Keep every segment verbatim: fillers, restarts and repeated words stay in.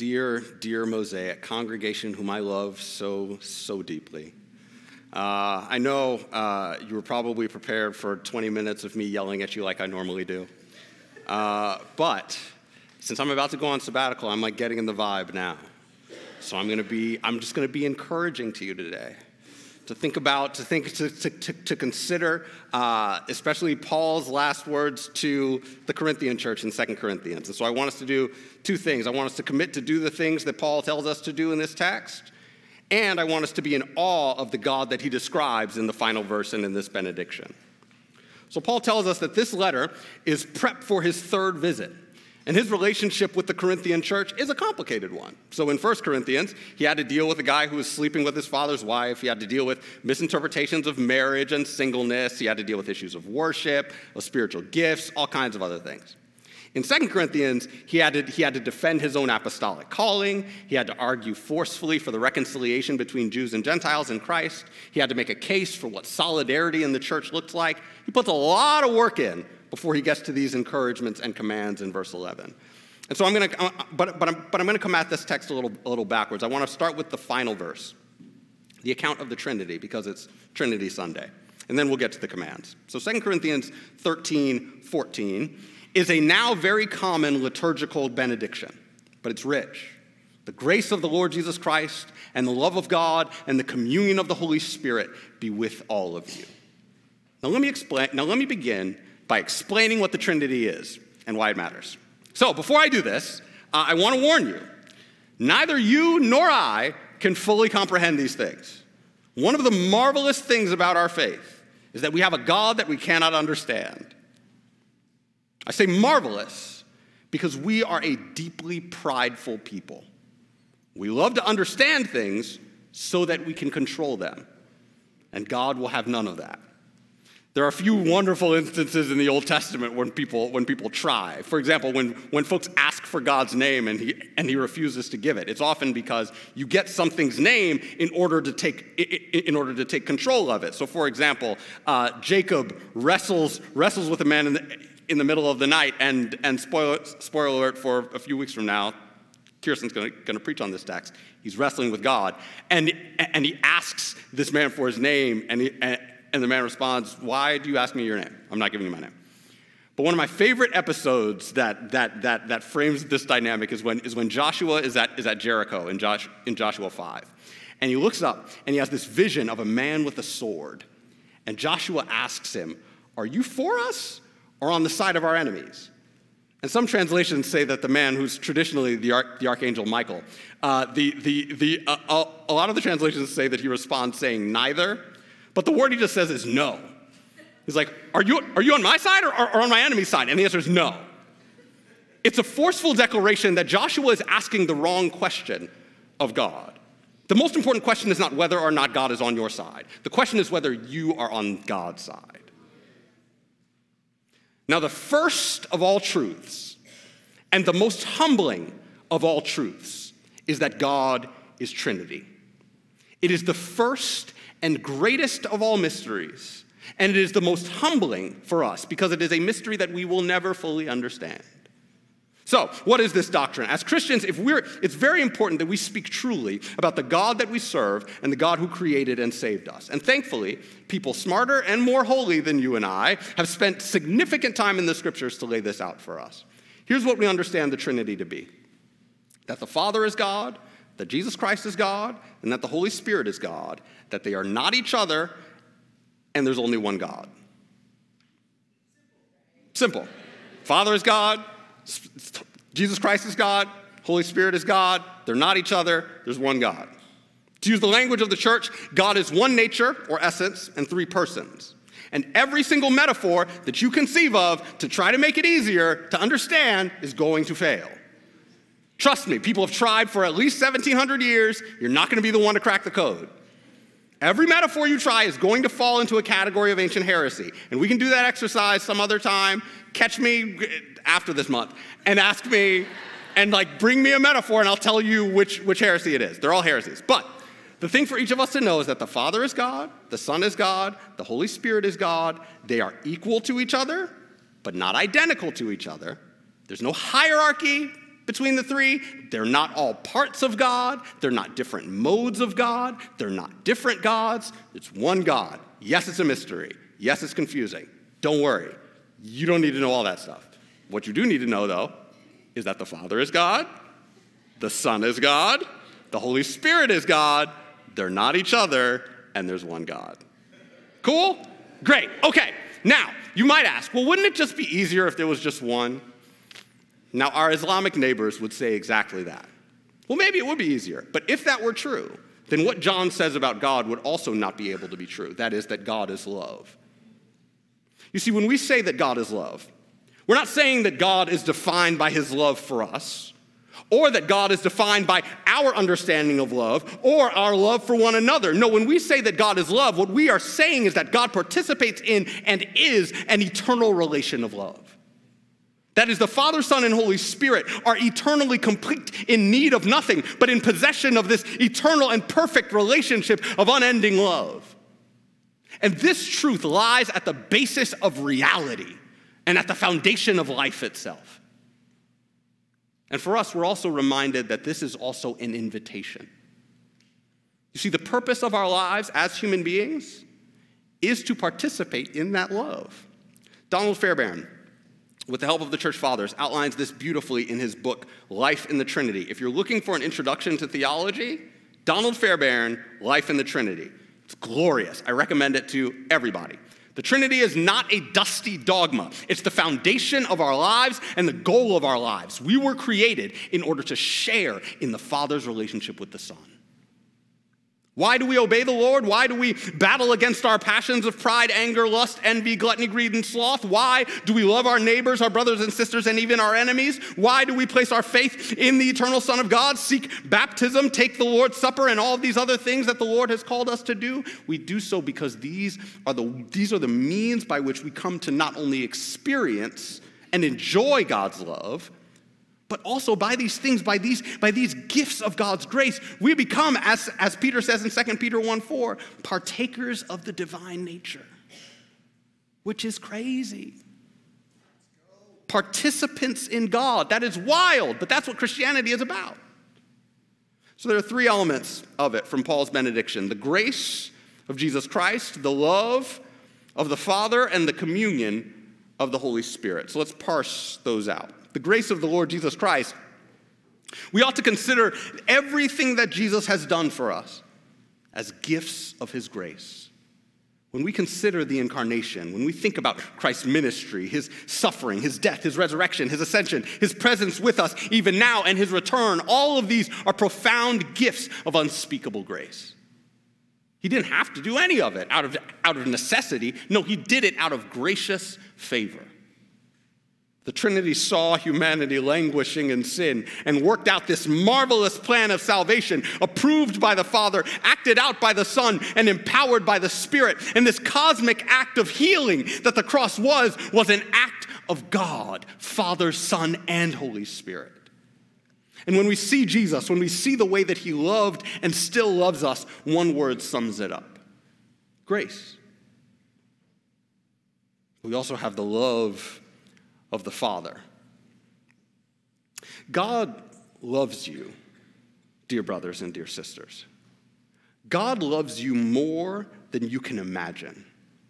dear, dear Mosaic, congregation whom I love so, so deeply. Uh, I know uh, you were probably prepared for twenty minutes of me yelling at you like I normally do. Uh, but since I'm about to go on sabbatical, I'm like getting in the vibe now. So I'm going to be, I'm just going to be encouraging to you today. To think about, to think, to, to, to, to consider, uh, especially Paul's last words to the Corinthian church in Second Corinthians. And so I want us to do two things. I want us to commit to do the things that Paul tells us to do in this text, and I want us to be in awe of the God that he describes in the final verse and in this benediction. So Paul tells us that this letter is prep for his third visit. And his relationship with the Corinthian church is a complicated one. So in First Corinthians, he had to deal with a guy who was sleeping with his father's wife. He had to deal with misinterpretations of marriage and singleness. He had to deal with issues of worship, of spiritual gifts, all kinds of other things. In Second Corinthians, he had to, he had to defend his own apostolic calling. He had to argue forcefully for the reconciliation between Jews and Gentiles in Christ. He had to make a case for what solidarity in the church looked like. He puts a lot of work in before he gets to these encouragements and commands in verse eleven. And so I'm going to, but, but I'm, but I'm going to come at this text a little, a little backwards. I want to start with the final verse, the account of the Trinity, because it's Trinity Sunday. And then we'll get to the commands. So Second Corinthians thirteen fourteen is a now very common liturgical benediction, but it's rich. The grace of the Lord Jesus Christ and the love of God and the communion of the Holy Spirit be with all of you. Now let me explain, now let me begin by explaining what the Trinity is and why it matters. So before I do this, uh, I want to warn you, neither you nor I can fully comprehend these things. One of the marvelous things about our faith is that we have a God that we cannot understand. I say marvelous because we are a deeply prideful people. We love to understand things so that we can control them, and God will have none of that. There are a few wonderful instances in the Old Testament when people when people try. For example, when, when folks ask for God's name and he and he refuses to give it, it's often because you get something's name in order to take in order to take control of it. So, for example, uh, Jacob wrestles wrestles with a man in the in the middle of the night, and and spoiler spoiler alert for a few weeks from now, Kirsten's going to preach on this text. He's wrestling with God, and and he asks this man for his name, and he. And, And the man responds, "Why do you ask me your name? I'm not giving you my name." But one of my favorite episodes that that that that frames this dynamic is when is when Joshua is at is at Jericho in Josh in Joshua five. And he looks up and he has this vision of a man with a sword. And Joshua asks him, "Are you for us or on the side of our enemies?" And some translations say that the man who's traditionally the, arch, the archangel Michael, uh, the the the uh, a lot of the translations say that he responds saying neither. But the word he just says is no. He's like, are you, are you on my side or, or, or on my enemy's side? And the answer is no. It's a forceful declaration that Joshua is asking the wrong question of God. The most important question is not whether or not God is on your side. The question is whether you are on God's side. Now, the first of all truths and the most humbling of all truths is that God is Trinity. It is the first and greatest of all mysteries, and it is the most humbling for us because it is a mystery that we will never fully understand. So, what is this doctrine? As Christians, if we're, it's very important that we speak truly about the God that we serve and the God who created and saved us. And thankfully, people smarter and more holy than you and I have spent significant time in the scriptures to lay this out for us. Here's what we understand the Trinity to be: that the Father is God, that Jesus Christ is God, and that the Holy Spirit is God, that they are not each other, and there's only one God. Simple. Father is God, Jesus Christ is God, Holy Spirit is God, they're not each other, there's one God. To use the language of the church, God is one nature or essence and three persons. And every single metaphor that you conceive of to try to make it easier to understand is going to fail. Trust me, people have tried for at least seventeen hundred years. You're not going to be the one to crack the code. Every metaphor you try is going to fall into a category of ancient heresy. And we can do that exercise some other time. Catch me after this month and ask me and like bring me a metaphor and I'll tell you which, which heresy it is. They're all heresies. But the thing for each of us to know is that the Father is God, the Son is God, the Holy Spirit is God. They are equal to each other, but not identical to each other. There's no hierarchy between the three. They're not all parts of God. They're not different modes of God. They're not different gods. It's one God. Yes, it's a mystery. Yes, it's confusing. Don't worry. You don't need to know all that stuff. What you do need to know, though, is that the Father is God, the Son is God, the Holy Spirit is God. They're not each other, and there's one God. Cool? Great. Okay. Now, you might ask, well, wouldn't it just be easier if there was just one? Now, our Islamic neighbors would say exactly that. Well, maybe it would be easier. But if that were true, then what John says about God would also not be able to be true. That is, that God is love. You see, when we say that God is love, we're not saying that God is defined by his love for us, or that God is defined by our understanding of love, or our love for one another. No, when we say that God is love, what we are saying is that God participates in and is an eternal relation of love. That is, the Father, Son, and Holy Spirit are eternally complete, in need of nothing, but in possession of this eternal and perfect relationship of unending love. And this truth lies at the basis of reality and at the foundation of life itself. And for us, we're also reminded that this is also an invitation. You see, the purpose of our lives as human beings is to participate in that love. Donald Fairbairn, with the help of the Church Fathers, outlines this beautifully in his book, Life in the Trinity. If you're looking for an introduction to theology, Donald Fairbairn, Life in the Trinity. It's glorious. I recommend it to everybody. The Trinity is not a dusty dogma. It's the foundation of our lives and the goal of our lives. We were created in order to share in the Father's relationship with the Son. Why do we obey the Lord? Why do we battle against our passions of pride, anger, lust, envy, gluttony, greed, and sloth? Why do we love our neighbors, our brothers and sisters, and even our enemies? Why do we place our faith in the eternal Son of God, seek baptism, take the Lord's Supper, and all of these other things that the Lord has called us to do? We do so because these are the, these are the means by which we come to not only experience and enjoy God's love, but also by these things, by these, by these gifts of God's grace, we become, as, as Peter says in Second Peter one four, partakers of the divine nature, which is crazy. Participants in God. That is wild, but that's what Christianity is about. So there are three elements of it from Paul's benediction: the grace of Jesus Christ, the love of the Father, and the communion of the Holy Spirit. So let's parse those out. The grace of the Lord Jesus Christ. We ought to consider everything that Jesus has done for us as gifts of his grace. When we consider the incarnation, when we think about Christ's ministry, his suffering, his death, his resurrection, his ascension, his presence with us even now, and his return, all of these are profound gifts of unspeakable grace. He didn't have to do any of it out of, out of necessity. No, he did it out of gracious favor. The Trinity saw humanity languishing in sin and worked out this marvelous plan of salvation, approved by the Father, acted out by the Son, and empowered by the Spirit. And this cosmic act of healing that the cross was, was an act of God, Father, Son, and Holy Spirit. And when we see Jesus, when we see the way that he loved and still loves us, one word sums it up: grace. We also have the love of the Father. God loves you, dear brothers and dear sisters. God loves you more than you can imagine.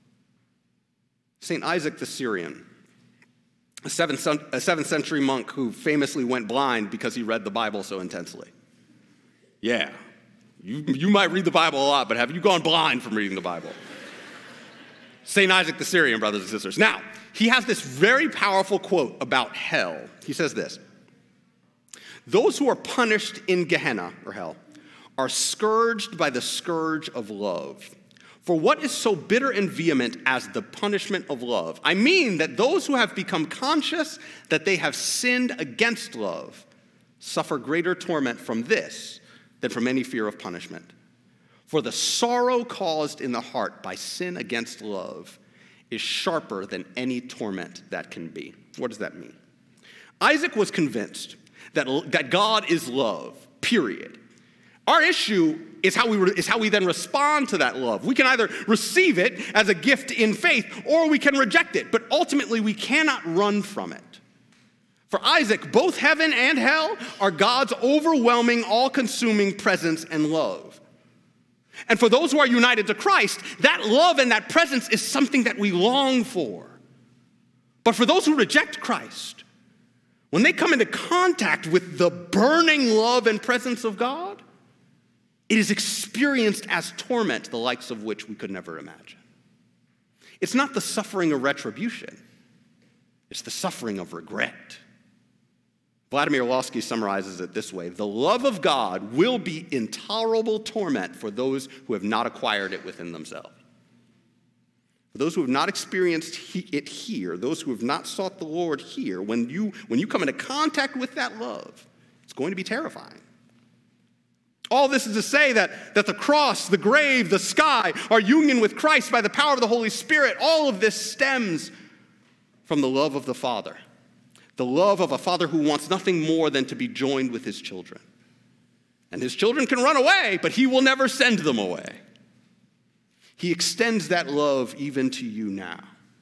Saint Isaac the Syrian, a seventh, a seventh century monk who famously went blind because he read the Bible so intensely. Yeah, you, you might read the Bible a lot, but have you gone blind from reading the Bible? Saint Isaac the Syrian, brothers and sisters. Now, he has this very powerful quote about hell. He says this: "Those who are punished in Gehenna, or hell, are scourged by the scourge of love. For what is so bitter and vehement as the punishment of love? I mean that those who have become conscious that they have sinned against love suffer greater torment from this than from any fear of punishment. For the sorrow caused in the heart by sin against love is sharper than any torment that can be." What does that mean? Isaac was convinced that, that God is love, period. Our issue is how, we, is how we then respond to that love. We can either receive it as a gift in faith, or we can reject it. But ultimately, we cannot run from it. For Isaac, both heaven and hell are God's overwhelming, all-consuming presence and love. And for those who are united to Christ, that love and that presence is something that we long for. But for those who reject Christ, when they come into contact with the burning love and presence of God, it is experienced as torment, the likes of which we could never imagine. It's not the suffering of retribution. It's the suffering of regret. Vladimir Lossky summarizes it this way: the love of God will be intolerable torment for those who have not acquired it within themselves. For those who have not experienced it here, those who have not sought the Lord here, when you, when you come into contact with that love, it's going to be terrifying. All this is to say that, that the cross, the grave, the sky, our union with Christ by the power of the Holy Spirit, all of this stems from the love of the Father. The love of a father who wants nothing more than to be joined with his children. And his children can run away, but he will never send them away. He extends that love even to you now.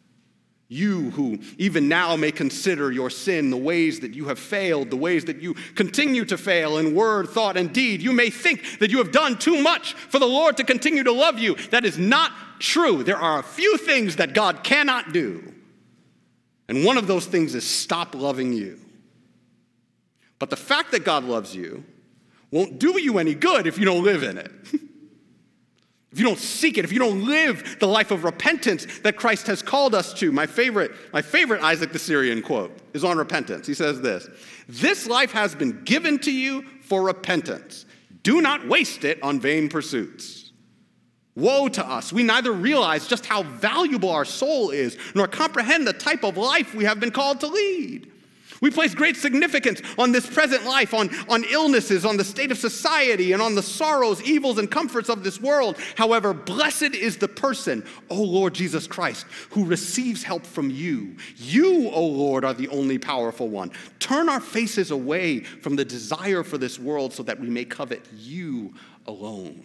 You who even now may consider your sin, the ways that you have failed, the ways that you continue to fail in word, thought, and deed. You may think that you have done too much for the Lord to continue to love you. That is not true. There are a few things that God cannot do. And one of those things is stop loving you. But the fact that God loves you won't do you any good if you don't live in it. If you don't seek it, if you don't live the life of repentance that Christ has called us to. My favorite, my favorite Isaac the Syrian quote is on repentance. He says this: "This life has been given to you for repentance. Do not waste it on vain pursuits." Woe to us. We neither realize just how valuable our soul is, nor comprehend the type of life we have been called to lead. We place great significance on this present life, on, on illnesses, on the state of society, and on the sorrows, evils, and comforts of this world. However, blessed is the person, O Lord Jesus Christ, who receives help from you. You, O Lord, are the only powerful one. Turn our faces away from the desire for this world so that we may covet you alone.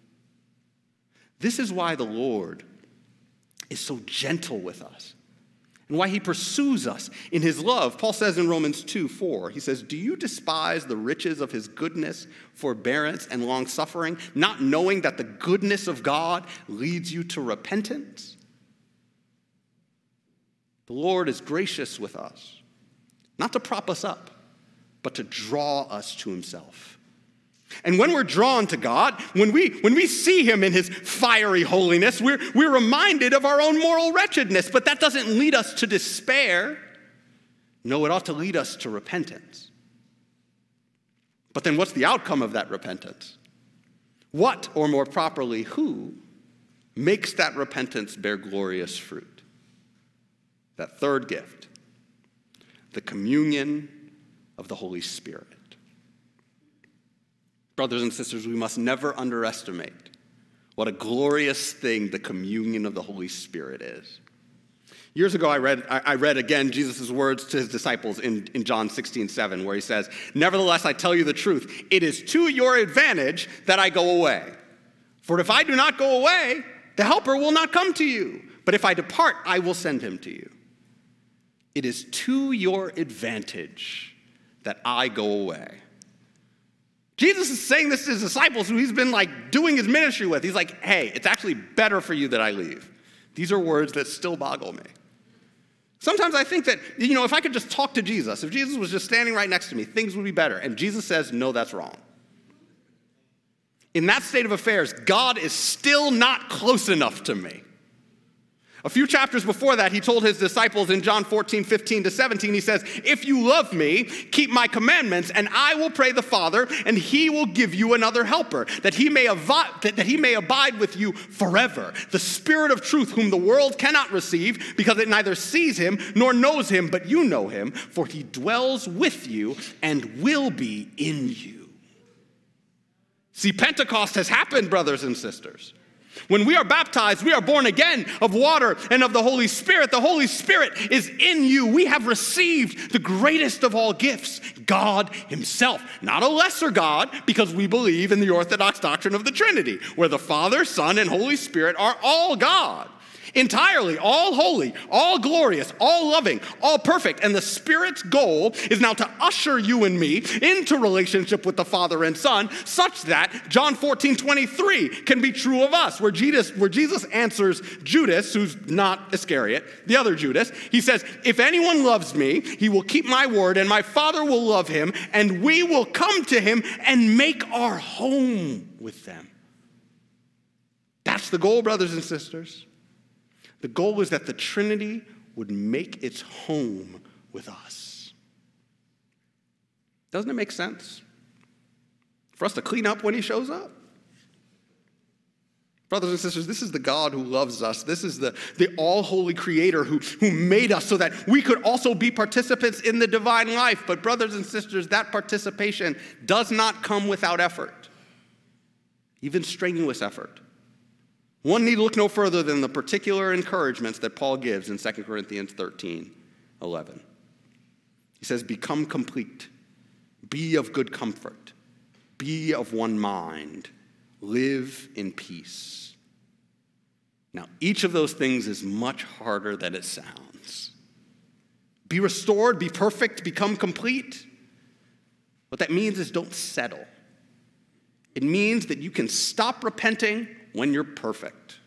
This is why the Lord is so gentle with us and why he pursues us in his love. Paul says in Romans two four, he says, "Do you despise the riches of his goodness, forbearance, and long-suffering, not knowing that the goodness of God leads you to repentance?" The Lord is gracious with us, not to prop us up, but to draw us to himself. And when we're drawn to God, when we, when we see him in his fiery holiness, we're, we're reminded of our own moral wretchedness, but that doesn't lead us to despair. No, it ought to lead us to repentance. But then what's the outcome of that repentance? What, or more properly, who makes that repentance bear glorious fruit? That third gift, the communion of the Holy Spirit. Brothers and sisters, we must never underestimate what a glorious thing the communion of the Holy Spirit is. Years ago, I read, I read again Jesus' words to his disciples in, in John sixteen seven, where he says, "Nevertheless, I tell you the truth. It is to your advantage that I go away. For if I do not go away, the Helper will not come to you. But if I depart, I will send him to you. It is to your advantage that I go away." Jesus is saying this to his disciples who he's been like doing his ministry with. He's like, hey, it's actually better for you that I leave. These are words that still boggle me. Sometimes I think that, you know, if I could just talk to Jesus, if Jesus was just standing right next to me, things would be better. And Jesus says, no, that's wrong. In that state of affairs, God is still not close enough to me. A few chapters before that, he told his disciples in John fourteen, fifteen to seventeen, he says, "If you love me, keep my commandments, and I will pray the Father, and he will give you another helper, that he may avi- that he may abide with you forever. The Spirit of truth, whom the world cannot receive, because it neither sees him nor knows him, but you know him, for he dwells with you and will be in you." See, Pentecost has happened, brothers and sisters. When we are baptized, we are born again of water and of the Holy Spirit. The Holy Spirit is in you. We have received the greatest of all gifts, God himself. Not a lesser God, because we believe in the Orthodox doctrine of the Trinity, where the Father, Son, and Holy Spirit are all God. Entirely, all holy, all glorious, all loving, all perfect. And the Spirit's goal is now to usher you and me into relationship with the Father and Son, such that John fourteen twenty-three can be true of us, where Jesus, where Jesus answers Judas, who's not Iscariot, the other Judas. He says, if anyone loves me, he will keep my word, and my Father will love him, and we will come to him and make our home with them. That's the goal, brothers and sisters. The goal is that the Trinity would make its home with us. Doesn't it make sense for us to clean up when he shows up? Brothers and sisters, this is the God who loves us. This is the, the all-holy creator who, who made us so that we could also be participants in the divine life. But brothers and sisters, that participation does not come without effort, even strenuous effort. One need look no further than the particular encouragements that Paul gives in Second Corinthians thirteen eleven. He says, become complete, be of good comfort, be of one mind, live in peace. Now, each of those things is much harder than it sounds. Be restored, be perfect, become complete. What that means is don't settle. It means that you can stop repenting when you're perfect.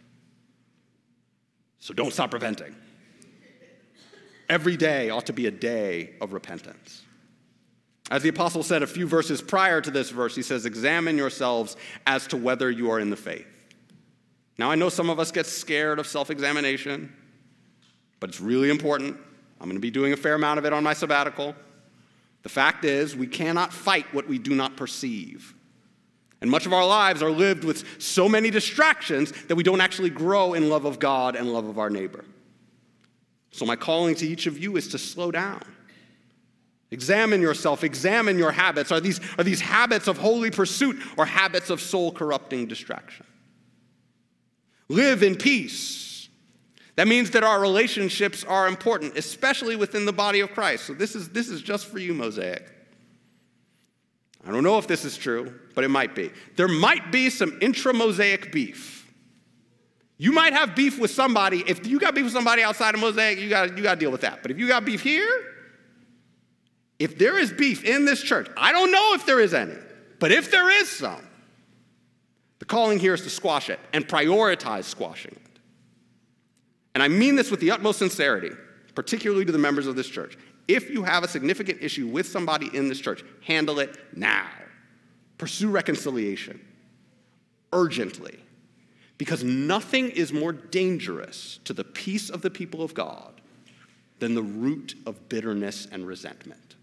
So don't stop repenting. Every day ought to be a day of repentance. As the apostle said a few verses prior to this verse, he says, examine yourselves as to whether you are in the faith. Now, I know some of us get scared of self-examination, but it's really important. I'm going to be doing a fair amount of it on my sabbatical. The fact is, we cannot fight what we do not perceive. And much of our lives are lived with so many distractions that we don't actually grow in love of God and love of our neighbor. So my calling to each of you is to slow down. Examine yourself, examine your habits. Are these, are these habits of holy pursuit or habits of soul-corrupting distraction? Live in peace. That means that our relationships are important, especially within the body of Christ. So this is, this is just for you, Mosaic. I don't know if this is true, but it might be. There might be some intra-Mosaic beef. You might have beef with somebody. If you got beef with somebody outside of Mosaic, you got you got to deal with that. But if you got beef here, if there is beef in this church, I don't know if there is any, but if there is some, the calling here is to squash it and prioritize squashing it. And I mean this with the utmost sincerity, particularly to the members of this church. If you have a significant issue with somebody in this church, handle it now. Pursue reconciliation urgently, because nothing is more dangerous to the peace of the people of God than the root of bitterness and resentment.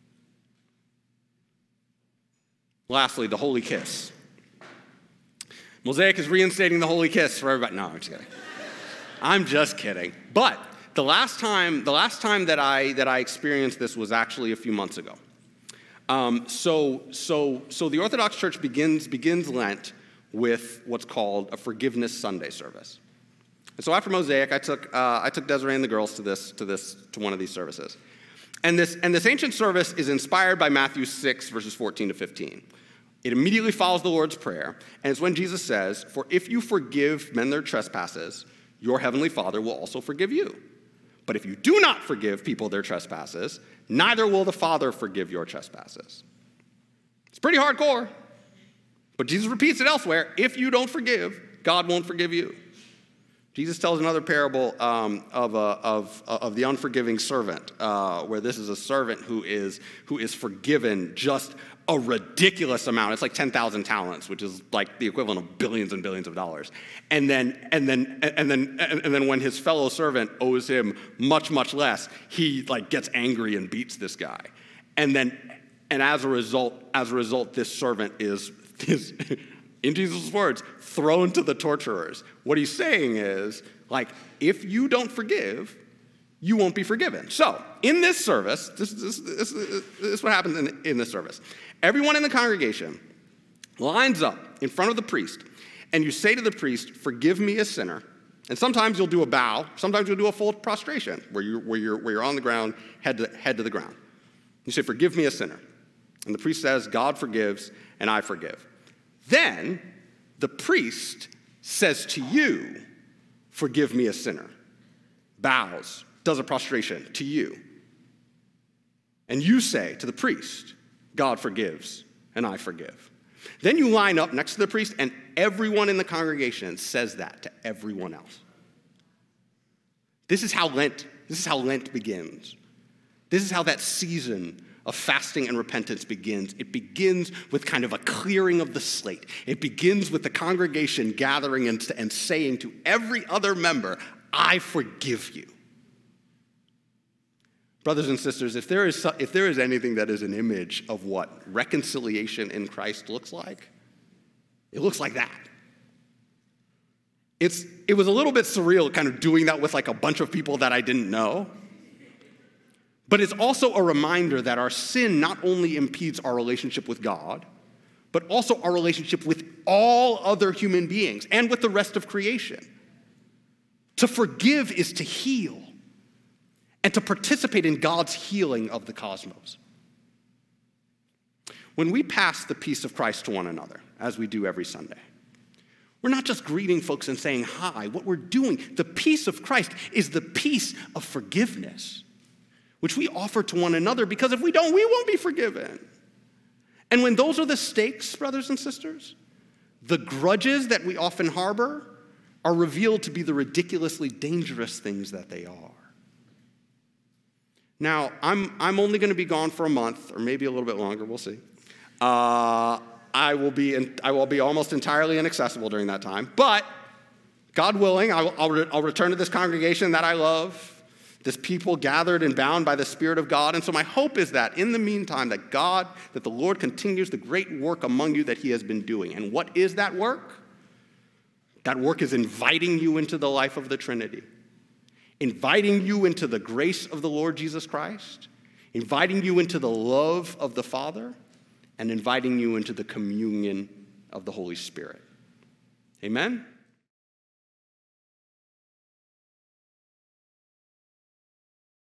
Lastly, the holy kiss. Mosaic is reinstating the holy kiss for everybody. No, I'm just kidding. I'm just kidding. But The last time, the last time that I that I experienced this was actually a few months ago. Um, so, so, so the Orthodox Church begins begins Lent with what's called a Forgiveness Sunday service. And so after Mosaic, I took uh, I took Desiree and the girls to this to this to one of these services, and this and this ancient service is inspired by Matthew six verses fourteen to fifteen. It immediately follows the Lord's Prayer, and it's when Jesus says, "For if you forgive men their trespasses, your heavenly Father will also forgive you. But if you do not forgive people their trespasses, neither will the Father forgive your trespasses." It's pretty hardcore. But Jesus repeats it elsewhere. If you don't forgive, God won't forgive you. Jesus tells another parable um, of, a, of, of the unforgiving servant, uh, where this is a servant who is, who is forgiven just a ridiculous amount. It's like ten thousand talents, which is like the equivalent of billions and billions of dollars. And then, and then, and then, and then when his fellow servant owes him much, much less, he like gets angry and beats this guy. And then, and as a result, as a result, this servant is, is in Jesus' words, thrown to the torturers. What he's saying is, like, if you don't forgive, you won't be forgiven. So, in this service, this, this, this, this is what happens in, in this service. Everyone in the congregation lines up in front of the priest, and you say to the priest, "Forgive me, a sinner." And sometimes you'll do a bow, sometimes you'll do a full prostration, where you're, where you're, where you're on the ground, head to, head to the ground. You say, "Forgive me, a sinner." And the priest says, "God forgives, and I forgive." Then the priest says to you, forgive me a sinner, bows, does a prostration to you. And you say to the priest, God forgives, and I forgive. Then you line up next to the priest, and everyone in the congregation says that to everyone else. This is how Lent, this is how Lent begins. This is how that season of fasting and repentance begins. It begins with kind of a clearing of the slate. It begins with the congregation gathering and, and saying to every other member, I forgive you. Brothers and sisters, if there is, if there is anything that is an image of what reconciliation in Christ looks like, it looks like that. It's, it was a little bit surreal kind of doing that with like a bunch of people that I didn't know. But it's also a reminder that our sin not only impedes our relationship with God, but also our relationship with all other human beings and with the rest of creation. To forgive is to heal and to participate in God's healing of the cosmos. When we pass the peace of Christ to one another, as we do every Sunday, we're not just greeting folks and saying hi. What we're doing, the peace of Christ, is the peace of forgiveness, which we offer to one another, because if we don't, we won't be forgiven. And when those are the stakes, brothers and sisters, the grudges that we often harbor are revealed to be the ridiculously dangerous things that they are. Now, I'm, I'm only going to be gone for a month, or maybe a little bit longer, we'll see. Uh, I will be in, I will be almost entirely inaccessible during that time, but God willing, I will, I'll, re- I'll return to this congregation that I love, this people gathered and bound by the Spirit of God. And so my hope is that in the meantime, that God, that the Lord continues the great work among you that he has been doing. And what is that work? That work is inviting you into the life of the Trinity, inviting you into the grace of the Lord Jesus Christ, inviting you into the love of the Father, and inviting you into the communion of the Holy Spirit. Amen?